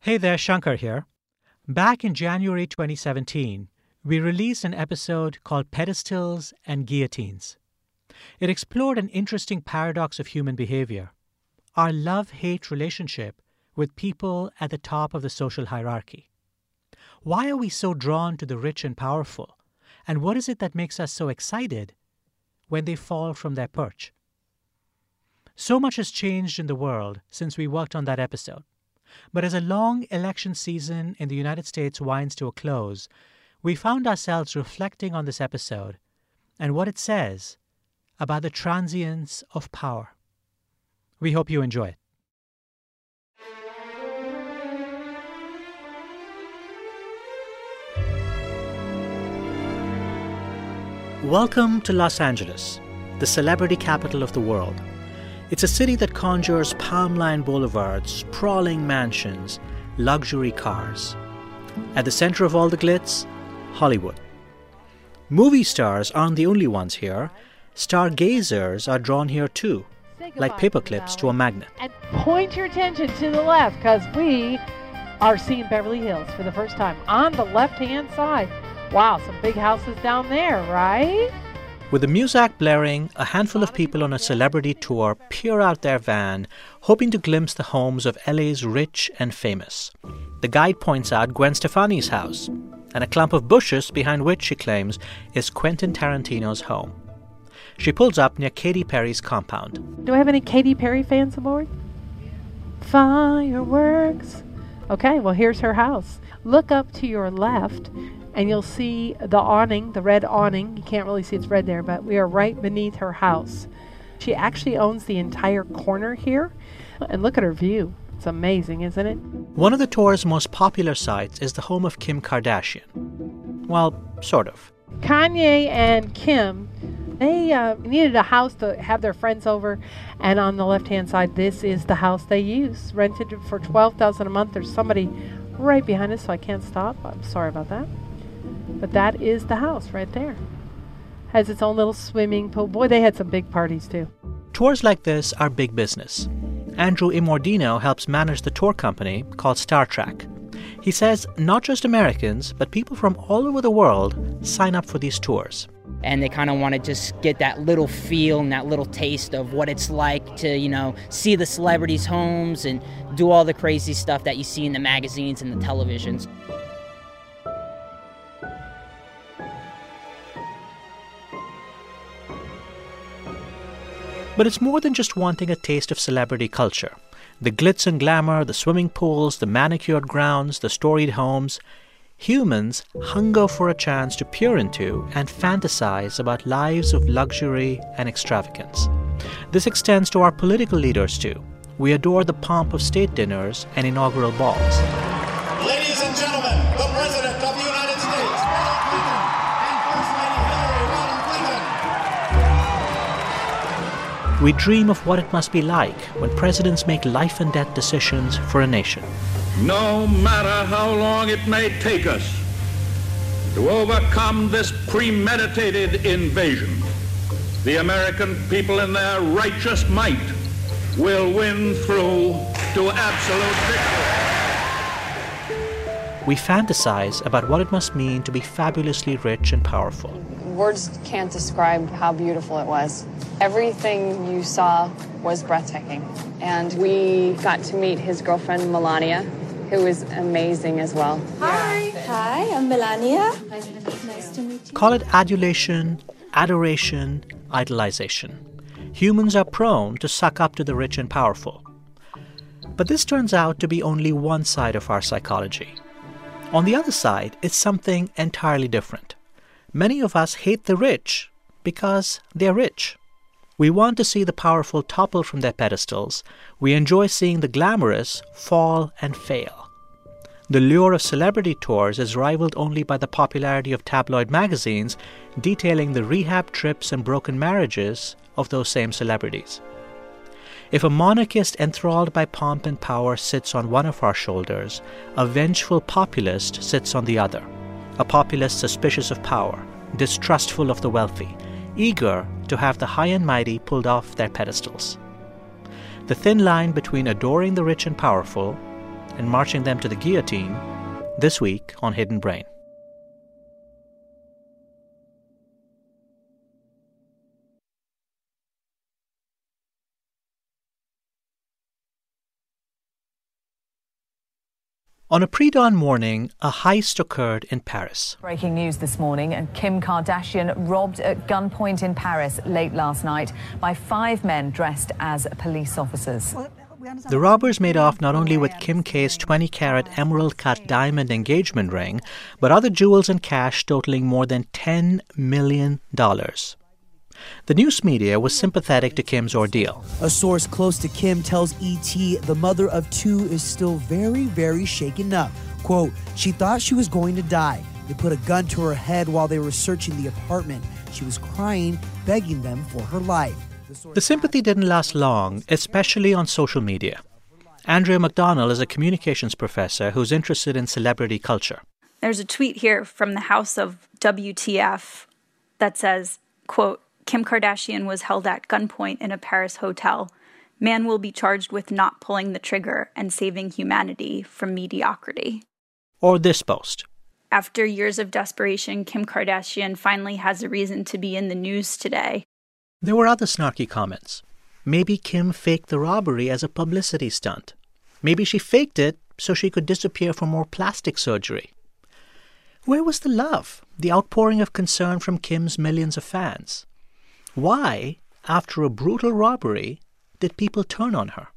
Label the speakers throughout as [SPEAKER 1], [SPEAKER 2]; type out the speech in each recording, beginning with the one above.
[SPEAKER 1] Hey there, Shankar here. Back in January 2017, we released an episode called Pedestals and Guillotines. It explored an interesting paradox of human behavior, our love-hate relationship with people at the top of the social hierarchy. Why are we so drawn to the rich and powerful? And what is it that makes us so excited when they fall from their perch? So much has changed in the world since we worked on that episode. But as a long election season in the United States winds to a close, we found ourselves reflecting on this episode and what it says about the transience of power. We hope you enjoy it. Welcome to Los Angeles, the celebrity capital of the world. It's a city that conjures palm-lined boulevards, sprawling mansions, luxury cars. At the center of all the glitz, Hollywood. Movie stars aren't the only ones here. Stargazers are drawn here too, like paperclips to a magnet.
[SPEAKER 2] And point your attention to the left, because we are seeing Beverly Hills for the first time on the left-hand side. Wow, some big houses down there, right?
[SPEAKER 1] With the music blaring, a handful of people on a celebrity tour peer out their van, hoping to glimpse the homes of LA's rich and famous. The guide points out Gwen Stefani's house, and a clump of bushes behind which, she claims, is Quentin Tarantino's home. She pulls up near Katy Perry's compound.
[SPEAKER 2] Do I have any Katy Perry fans aboard? Fireworks. Okay, well, here's her house. Look up to your left, and you'll see the awning, the red awning. You can't really see it's red there, but we are right beneath her house. She actually owns the entire corner here. And look at her view. It's amazing, isn't it?
[SPEAKER 1] One of the tour's most popular sites is the home of Kim Kardashian. Well, sort of.
[SPEAKER 2] Kanye and Kim, they needed a house to have their friends over. And on the left-hand side, this is the house they use. Rented for $12,000 a month. There's somebody right behind us, so I can't stop. I'm sorry about that. But that is the house right there. Has its own little swimming pool. Boy, they had some big parties too.
[SPEAKER 1] Tours like this are big business. Andrew Immordino helps manage the tour company called Star Trek. He says not just Americans, but people from all over the world sign up for these tours.
[SPEAKER 3] And they kind of want to just get that little feel and that little taste of what it's like to, see the celebrities' homes and do all the crazy stuff that you see in the magazines and the televisions.
[SPEAKER 1] But it's more than just wanting a taste of celebrity culture. The glitz and glamour, the swimming pools, the manicured grounds, the storied homes. Humans hunger for a chance to peer into and fantasize about lives of luxury and extravagance. This extends to our political leaders, too. We adore the pomp of state dinners and inaugural balls.
[SPEAKER 4] Ladies and gentlemen, the President of the United States, Donald Clinton, and First Lady Hillary Rodham Clinton.
[SPEAKER 1] We dream of what it must be like when presidents make life and death decisions for a nation.
[SPEAKER 5] No matter how long it may take us to overcome this premeditated invasion, the American people in their righteous might will win through to absolute victory.
[SPEAKER 1] We fantasize about what it must mean to be fabulously rich and powerful.
[SPEAKER 6] Words can't describe how beautiful it was. Everything you saw was breathtaking. And we got to meet his girlfriend, Melania, who was amazing as well.
[SPEAKER 7] Hi. Hi, I'm Melania. Nice to meet you.
[SPEAKER 1] Call it adulation, adoration, idolization. Humans are prone to suck up to the rich and powerful. But this turns out to be only one side of our psychology. On the other side is something entirely different. Many of us hate the rich because they're rich. We want to see the powerful topple from their pedestals. We enjoy seeing the glamorous fall and fail. The lure of celebrity tours is rivaled only by the popularity of tabloid magazines detailing the rehab trips and broken marriages of those same celebrities. If a monarchist enthralled by pomp and power sits on one of our shoulders, a vengeful populist sits on the other. A populist suspicious of power, distrustful of the wealthy, eager to have the high and mighty pulled off their pedestals. The thin line between adoring the rich and powerful and marching them to the guillotine, this week on Hidden Brain. On a pre-dawn morning, a heist occurred in Paris.
[SPEAKER 8] Breaking news this morning, and Kim Kardashian robbed at gunpoint in Paris late last night by 5 men dressed as police officers.
[SPEAKER 1] The robbers made off not only with Kim K's 20-carat emerald-cut diamond engagement ring, but other jewels and cash totaling more than $10 million. The news media was sympathetic to Kim's ordeal.
[SPEAKER 9] A source close to Kim tells ET the mother of 2 is still very, very shaken up. Quote, she thought she was going to die. They put a gun to her head while they were searching the apartment. She was crying, begging them for her life.
[SPEAKER 1] The sympathy didn't last long, especially on social media. Andrea McDonnell is a communications professor who's interested in celebrity culture.
[SPEAKER 10] There's a tweet here from the House of WTF that says, quote, Kim Kardashian was held at gunpoint in a Paris hotel. Man will be charged with not pulling the trigger and saving humanity from mediocrity.
[SPEAKER 1] Or this post.
[SPEAKER 10] After years of desperation, Kim Kardashian finally has a reason to be in the news today.
[SPEAKER 1] There were other snarky comments. Maybe Kim faked the robbery as a publicity stunt. Maybe she faked it so she could disappear for more plastic surgery. Where was the love, the outpouring of concern from Kim's millions of fans? Why, after a brutal robbery, did people turn on her?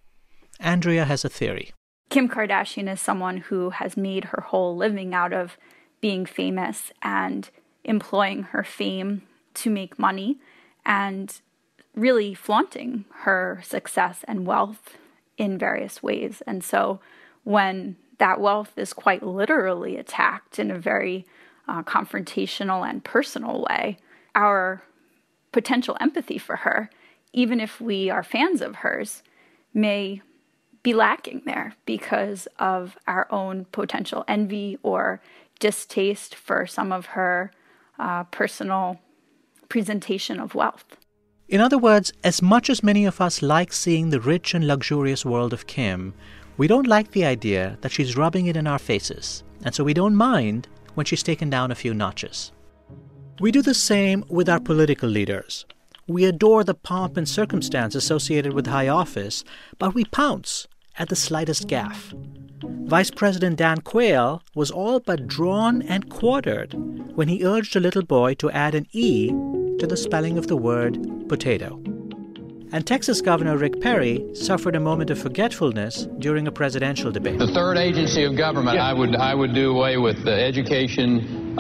[SPEAKER 1] Andrea has a theory.
[SPEAKER 10] Kim Kardashian is someone who has made her whole living out of being famous and employing her fame to make money and really flaunting her success and wealth in various ways. And so when that wealth is quite literally attacked in a very confrontational and personal way, our potential empathy for her, even if we are fans of hers, may be lacking there because of our own potential envy or distaste for some of her personal presentation of wealth.
[SPEAKER 1] In other words, as much as many of us like seeing the rich and luxurious world of Kim, we don't like the idea that she's rubbing it in our faces, and so we don't mind when she's taken down a few notches. We do the same with our political leaders. We adore the pomp and circumstance associated with high office, but we pounce at the slightest gaffe. Vice President Dan Quayle was all but drawn and quartered when he urged a little boy to add an E to the spelling of the word potato. And Texas Governor Rick Perry suffered a moment of forgetfulness during a presidential debate.
[SPEAKER 11] The third agency of government, I would do away with the education,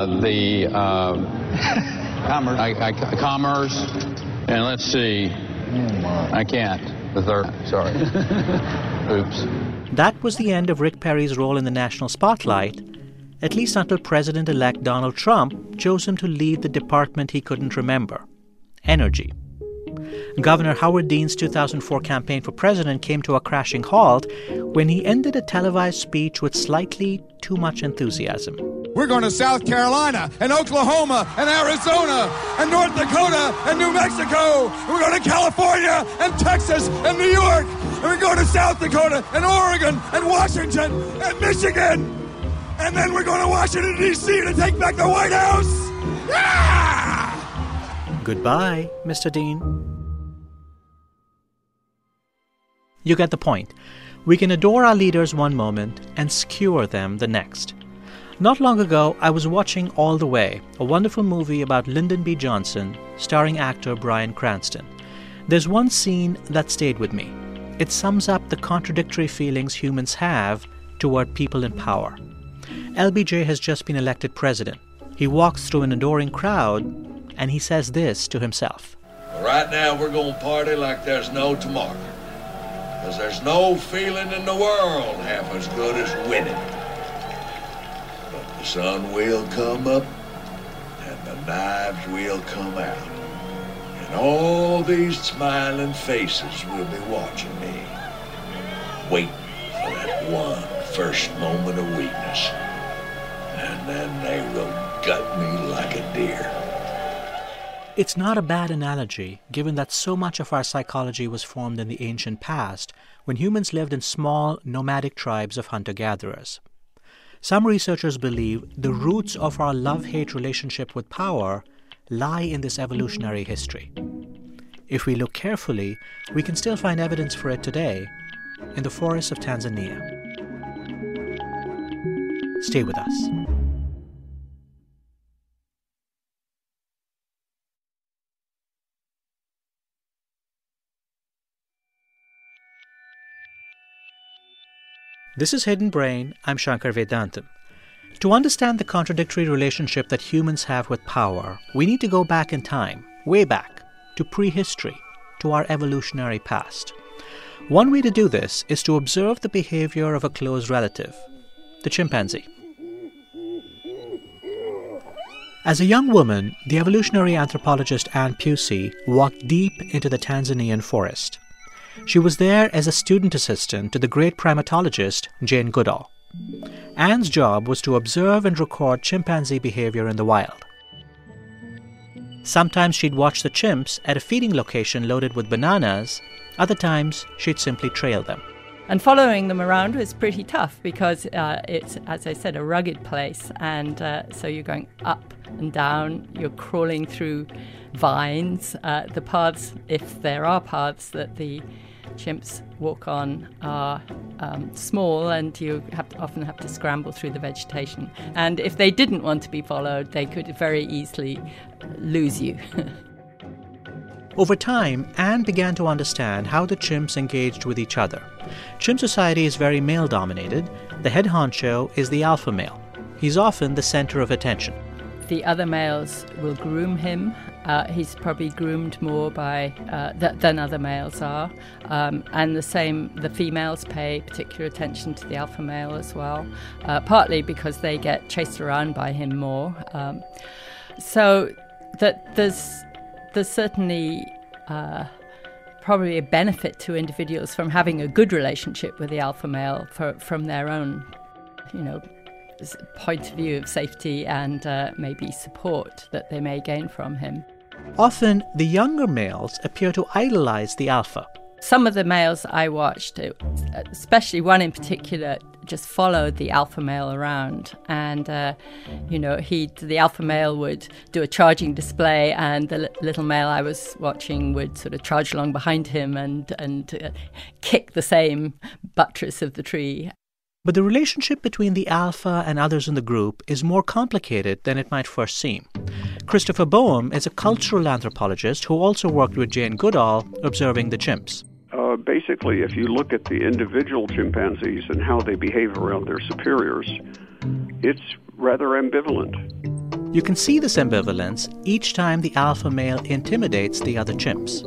[SPEAKER 11] commerce, and let's see, I can't. The third, sorry. Oops.
[SPEAKER 1] That was the end of Rick Perry's role in the national spotlight, at least until President-elect Donald Trump chose him to lead the department he couldn't remember: energy. Governor Howard Dean's 2004 campaign for president came to a crashing halt when he ended a televised speech with slightly too much enthusiasm.
[SPEAKER 12] We're going to South Carolina and Oklahoma and Arizona and North Dakota and New Mexico. We're going to California and Texas and New York. And we're going to South Dakota and Oregon and Washington and Michigan. And then we're going to Washington, D.C. to take back the White House. Yeah!
[SPEAKER 1] Goodbye, Mr. Dean. You get the point. We can adore our leaders one moment and skewer them the next. Not long ago, I was watching All the Way, a wonderful movie about Lyndon B. Johnson, starring actor Bryan Cranston. There's one scene that stayed with me. It sums up the contradictory feelings humans have toward people in power. LBJ has just been elected president. He walks through an adoring crowd, and he says this to himself.
[SPEAKER 13] Right now, we're going to party like there's no tomorrow. Because there's no feeling in the world half as good as winning. But the sun will come up, and the knives will come out. And all these smiling faces will be watching me, waiting for that one first moment of weakness. And then they will gut me like a deer.
[SPEAKER 1] It's not a bad analogy, given that so much of our psychology was formed in the ancient past when humans lived in small, nomadic tribes of hunter-gatherers. Some researchers believe the roots of our love-hate relationship with power lie in this evolutionary history. If we look carefully, we can still find evidence for it today in the forests of Tanzania. Stay with us. This is Hidden Brain. I'm Shankar Vedantam. To understand the contradictory relationship that humans have with power, we need to go back in time, way back, to prehistory, to our evolutionary past. One way to do this is to observe the behavior of a close relative, the chimpanzee. As a young woman, the evolutionary anthropologist Anne Pusey walked deep into the Tanzanian forest. She was there as a student assistant to the great primatologist Jane Goodall. Anne's job was to observe and record chimpanzee behavior in the wild. Sometimes she'd watch the chimps at a feeding location loaded with bananas. Other times, she'd simply trail them.
[SPEAKER 14] And following them around was pretty tough because it's, as I said, a rugged place. And so you're going up and down, you're crawling through vines. The paths, if there are paths that the chimps walk on, are small, and you often have to scramble through the vegetation. And if they didn't want to be followed, they could very easily lose you.
[SPEAKER 1] Over time, Anne began to understand how the chimps engaged with each other. Chimp society is very male-dominated. The head honcho is the alpha male. He's often the center of attention.
[SPEAKER 14] The other males will groom him. He's probably groomed more than other males are. And the females pay particular attention to the alpha male as well, partly because they get chased around by him more. So that there's certainly probably a benefit to individuals from having a good relationship with the alpha male from their own, point of view of safety and maybe support that they may gain from him.
[SPEAKER 1] Often, the younger males appear to idolize the alpha.
[SPEAKER 14] Some of the males I watched, especially one in particular, just followed the alpha male around. And, the alpha male would do a charging display, and the little male I was watching would sort of charge along behind him and kick the same buttress of the tree.
[SPEAKER 1] But the relationship between the alpha and others in the group is more complicated than it might first seem. Christopher Boehm is a cultural anthropologist who also worked with Jane Goodall observing the chimps.
[SPEAKER 15] Basically, if you look at the individual chimpanzees and how they behave around their superiors, it's rather ambivalent.
[SPEAKER 1] You can see this ambivalence each time the alpha male intimidates the other chimps.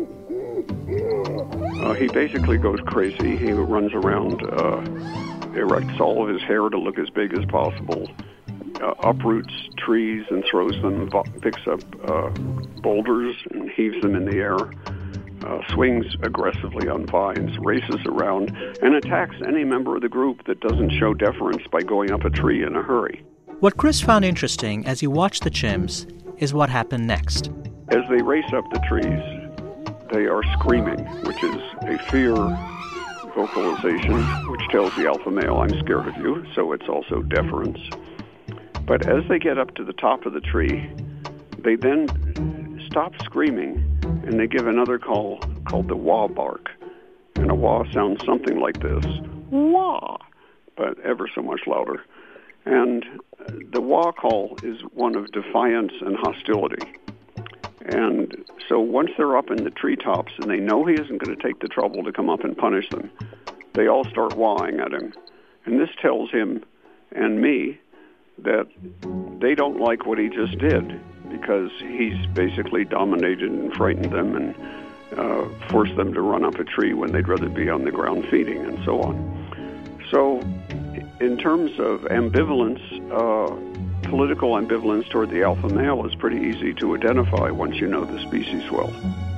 [SPEAKER 15] He basically goes crazy. He runs around, erects all of his hair to look as big as possible, uproots trees and throws them, picks up boulders and heaves them in the air, swings aggressively on vines, races around, and attacks any member of the group that doesn't show deference by going up a tree in a hurry.
[SPEAKER 1] What Chris found interesting as he watched the chimps is what happened next.
[SPEAKER 15] As they race up the trees, they are screaming, which is a fear vocalization, which tells the alpha male, I'm scared of you, so it's also deference. But as they get up to the top of the tree, they then stop screaming, and they give another call called the wah bark. And a wah sounds something like this, wah, but ever so much louder. And the wah call is one of defiance and hostility. And so once they're up in the treetops and they know he isn't going to take the trouble to come up and punish them, they all start wahing at him. And this tells him and me that they don't like what he just did because he's basically dominated and frightened them and forced them to run up a tree when they'd rather be on the ground feeding and so on. So in terms of ambivalence, political ambivalence toward the alpha male is pretty easy to identify once you know the species well.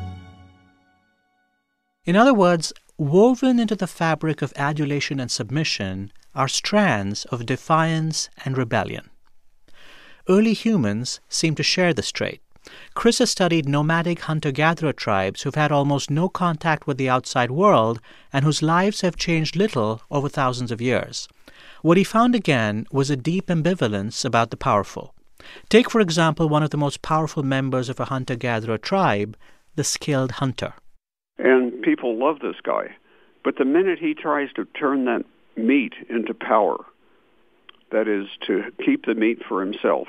[SPEAKER 1] In other words, woven into the fabric of adulation and submission are strands of defiance and rebellion. Early humans seem to share this trait. Chris has studied nomadic hunter-gatherer tribes who've had almost no contact with the outside world and whose lives have changed little over thousands of years. What he found again was a deep ambivalence about the powerful. Take, for example, one of the most powerful members of a hunter-gatherer tribe, the skilled hunter.
[SPEAKER 15] And people love this guy. But the minute he tries to turn that meat into power, that is, to keep the meat for himself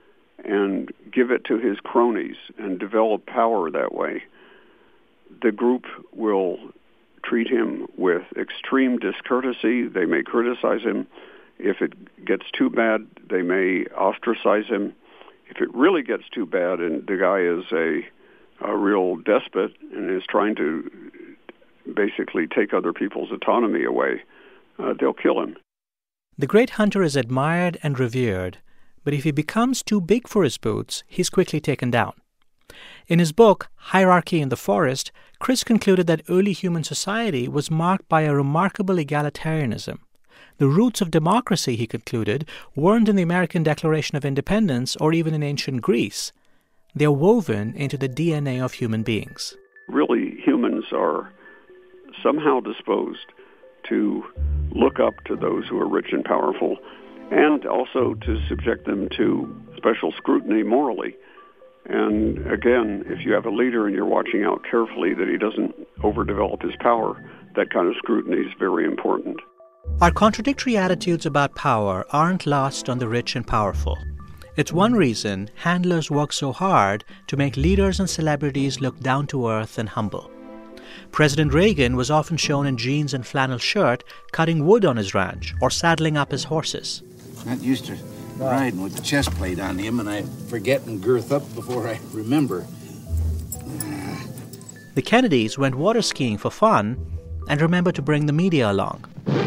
[SPEAKER 15] and give it to his cronies and develop power that way, the group will treat him with extreme discourtesy. They may criticize him. If it gets too bad, they may ostracize him. If it really gets too bad and the guy is a real despot and is trying to basically take other people's autonomy away, they'll kill him.
[SPEAKER 1] The great hunter is admired and revered, but if he becomes too big for his boots, he's quickly taken down. In his book, Hierarchy in the Forest, Chris concluded that early human society was marked by a remarkable egalitarianism. The roots of democracy, he concluded, weren't in the American Declaration of Independence or even in ancient Greece. They are woven into the DNA of human beings.
[SPEAKER 15] Really, humans are somehow disposed to look up to those who are rich and powerful, and also to subject them to special scrutiny morally. And again, if you have a leader and you're watching out carefully that he doesn't overdevelop his power, that kind of scrutiny is very important.
[SPEAKER 1] Our contradictory attitudes about power aren't lost on the rich and powerful. It's one reason handlers work so hard to make leaders and celebrities look down to earth and humble. President Reagan was often shown in jeans and flannel shirt cutting wood on his ranch or saddling up his horses.
[SPEAKER 16] Not used to riding with the chest plate on him, and I forget and girth up before I remember.
[SPEAKER 1] The Kennedys went water skiing for fun and remembered to bring the media along.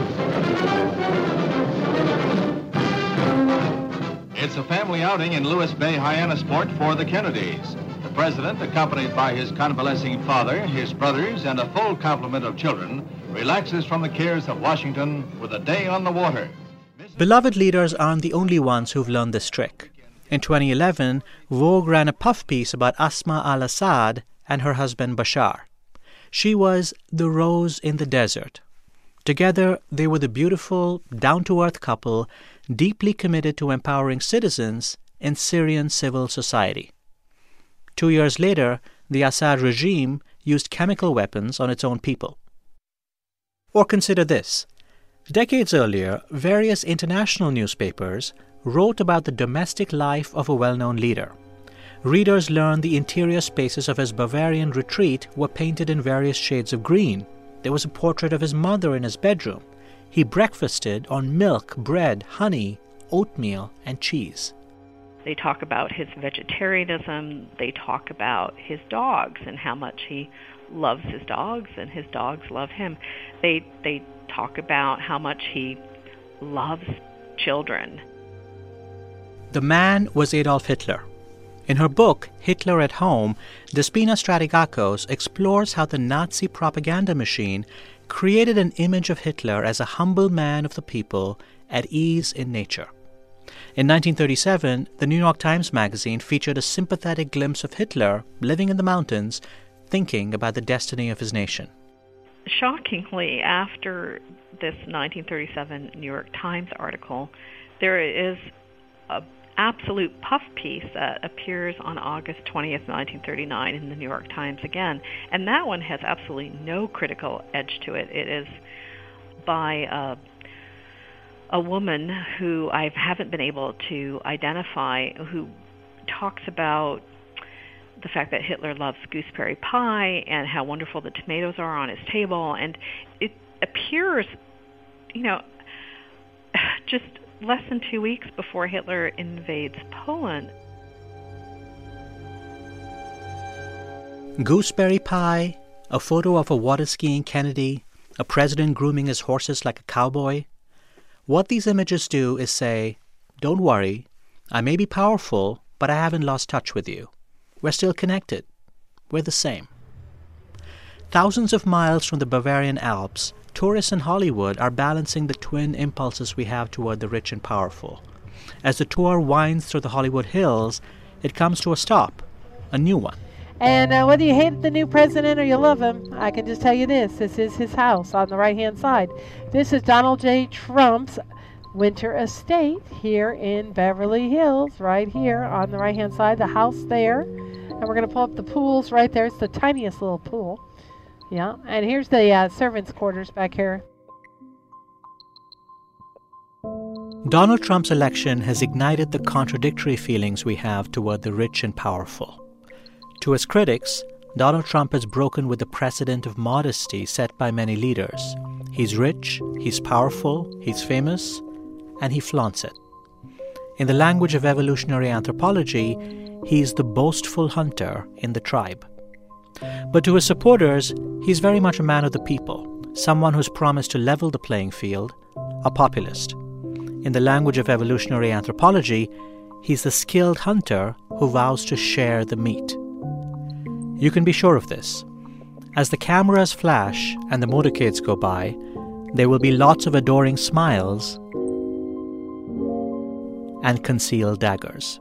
[SPEAKER 17] It's a family outing in Lewis Bay Hyannisport for the Kennedys. The president, accompanied by his convalescing father, his brothers, and a full complement of children, relaxes from the cares of Washington with a day on the water.
[SPEAKER 1] Beloved leaders aren't the only ones who've learned this trick. In 2011, Vogue ran a puff piece about Asma al-Assad and her husband Bashar. She was the rose in the desert. Together, they were the beautiful, down-to-earth couple deeply committed to empowering citizens in Syrian civil society. 2 years later, the Assad regime used chemical weapons on its own people. Or consider this. Decades earlier, various international newspapers wrote about the domestic life of a well-known leader. Readers learned the interior spaces of his Bavarian retreat were painted in various shades of green. There was a portrait of his mother in his bedroom. He breakfasted on milk, bread, honey, oatmeal, and cheese.
[SPEAKER 18] They talk about his vegetarianism. They talk about his dogs and how much he loves his dogs and his dogs love him. They talk about how much he loves children.
[SPEAKER 1] The man was Adolf Hitler. In her book, Hitler at Home, Despina Stratigakos explores how the Nazi propaganda machine created an image of Hitler as a humble man of the people at ease in nature. In 1937, the New York Times Magazine featured a sympathetic glimpse of Hitler living in the mountains, thinking about the destiny of his nation.
[SPEAKER 18] Shockingly, after this 1937 New York Times article, there is an absolute puff piece that appears on August 20th, 1939 in the New York Times again. And that one has absolutely no critical edge to it. It is by a woman who I haven't been able to identify, who talks about the fact that Hitler loves gooseberry pie and how wonderful the tomatoes are on his table. And it appears, just less than 2 weeks before Hitler invades Poland.
[SPEAKER 1] Gooseberry pie, a photo of a water-skiing Kennedy, a president grooming his horses like a cowboy. What these images do is say, don't worry, I may be powerful, but I haven't lost touch with you. We're still connected. We're the same. Thousands of miles from the Bavarian Alps, tourists in Hollywood are balancing the twin impulses we have toward the rich and powerful. As the tour winds through the Hollywood Hills, it comes to a stop. a new one.
[SPEAKER 2] And whether you hate the new president or you love him, I can just tell you this is his house on the right-hand side. This is Donald J. Trump's winter estate here in Beverly Hills, right here on the right-hand side, the house there. And we're going to pull up the pools right there. It's the tiniest little pool. Yeah, and here's the servants' quarters back here.
[SPEAKER 1] Donald Trump's election has ignited the contradictory feelings we have toward the rich and powerful. To his critics, Donald Trump has broken with the precedent of modesty set by many leaders. He's rich, he's powerful, he's famous, and he flaunts it. In the language of evolutionary anthropology, he's the boastful hunter in the tribe. But to his supporters, he's very much a man of the people, someone who's promised to level the playing field, a populist. In the language of evolutionary anthropology, he's the skilled hunter who vows to share the meat. You can be sure of this. As the cameras flash and the motorcades go by, there will be lots of adoring smiles and concealed daggers.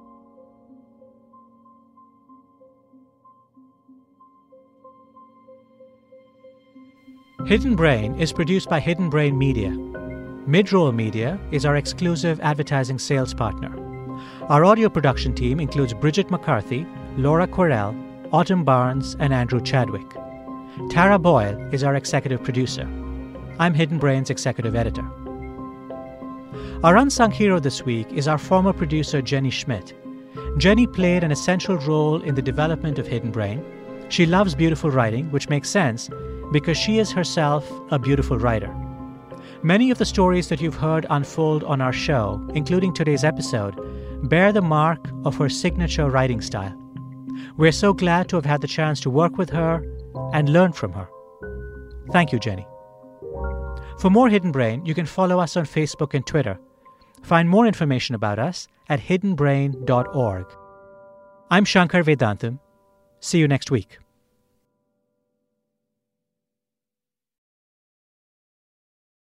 [SPEAKER 1] Hidden Brain is produced by Hidden Brain Media. Midroll Media is our exclusive advertising sales partner. Our audio production team includes Bridget McCarthy, Laura Quirrell, Autumn Barnes, and Andrew Chadwick. Tara Boyle is our executive producer. I'm Hidden Brain's executive editor. Our unsung hero this week is our former producer, Jenny Schmidt. Jenny played an essential role in the development of Hidden Brain. She loves beautiful writing, which makes sense because she is herself a beautiful writer. Many of the stories that you've heard unfold on our show, including today's episode, bear the mark of her signature writing style. We're so glad to have had the chance to work with her and learn from her. Thank you, Jenny. For more Hidden Brain, you can follow us on Facebook and Twitter. Find more information about us at hiddenbrain.org. I'm Shankar Vedantam. See you next week.